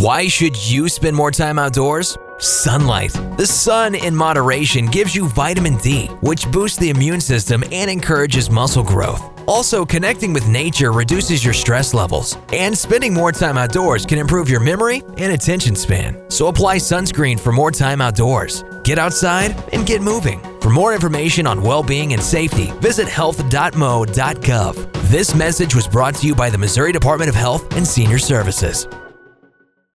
Why should you spend more time outdoors? Sunlight. The sun in moderation gives you vitamin D, which boosts the immune system and encourages muscle growth. Also, connecting with nature reduces your stress levels, and spending more time outdoors can improve your memory and attention span. So apply sunscreen for more time outdoors. Get outside and get moving. For more information on well-being and safety, visit health.mo.gov. This message was brought to you by the Missouri Department of Health and Senior Services.